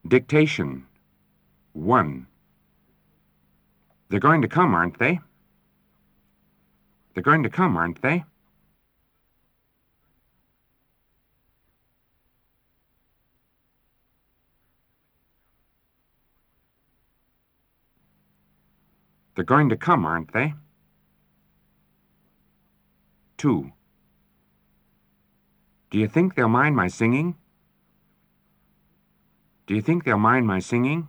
Dictation. 1. They're going to come, aren't they? They're going to come, aren't they? They're going to come, aren't they? 2. Do you think they'll mind my singing? Do you think they'll mind my singing?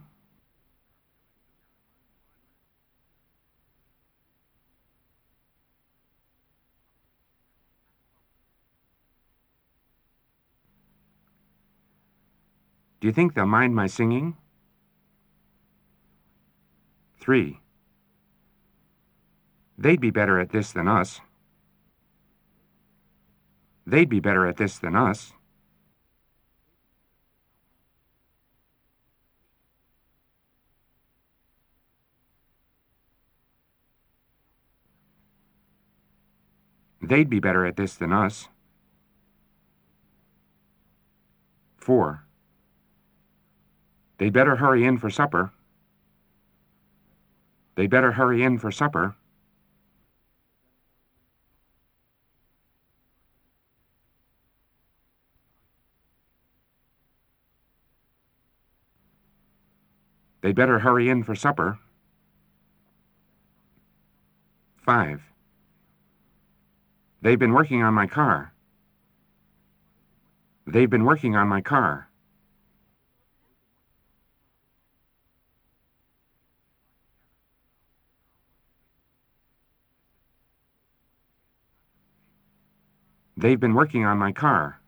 Do you think they'll mind my singing? 3. They'd be better at this than us. They'd be better at this than us. They'd be better at this than us. 4. They'd better hurry in for supper. They'd better hurry in for supper. They'd better hurry in for supper. 5. They've been working on my car. They've been working on my car. They've been working on my car.